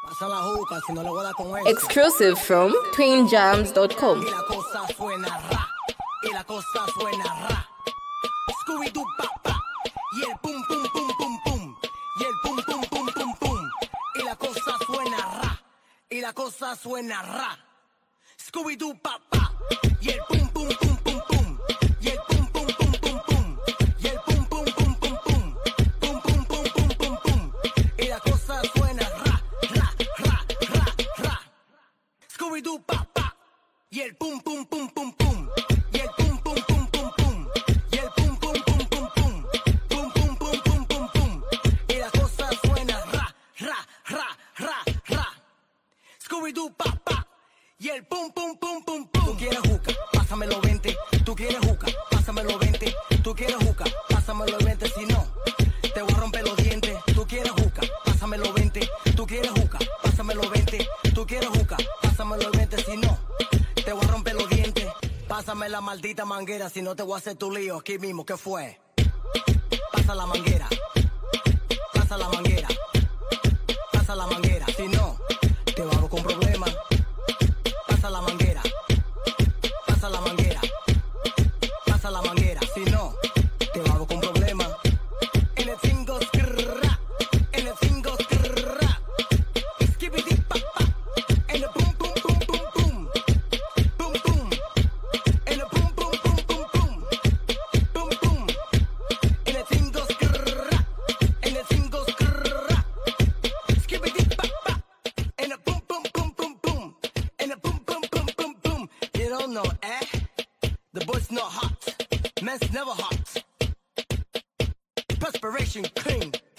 Pasa la juca, si no le voy a dar con eso. Exclusive from twinjams.com. Y la cosa suena ra, y la cosa suena ra. Scooby-Doo pa pa, y el pum pum pum pum pum, y el pum pum pum pum pum. Y la cosa suena ra, y la cosa suena ra. Scooby-Doo pa pa, y el pum pum pum pum pum, y el pum pum pum pum pum, y el pum pum pum pum pum, pum pum pum pum pum pum. Y la cosa suena ra, ra, ra, ra, ra. Scooby-Doo pa pa, y el pum pum pum pum pum, y el pum pum pum pum pum, y el pum pum pum pum pum, pum pum pum pum pum pum. Y la cosa suena ra, ra, ra, ra, ra. Scooby-Doo pa pa, y el pum pum pum pum pum. Tú quieres juca, pásamelo 20. Tú quieres juca, pásamelo 20. Tú quieres juca, pásamelo 20. Si no, te voy a romper los dientes. Tú quieres juca, pásamelo 20. Tú quieres juca, pásamelo 20. Tú quieres juca, pásamelo 20. Si no, te voy a romper los dientes. Pásame la maldita manguera, si no te voy a hacer tu lío aquí mismo. ¿Qué fue? Pasa la manguera. Pasa la manguera. Pasa la manguera. Si no, te vamos con problemas. Pasa la manguera. Pasa la manguera. Pasa la manguera. Si no, te vamos con problemas. En el cingo skrrra. En el cingo skrrra. Skibidi pa pa. En el pum pum pum pum pum. Pum pum. En el pum pum pum pum pum. Pum pum. En el cingo skrrra. En el cingo skrrra. Skibidi pa pa. En el pum pum pum pum pum. En el pum pum pum pum pum. You don't know, eh? The boy's not hot. Man's never hot. Perspiration clean.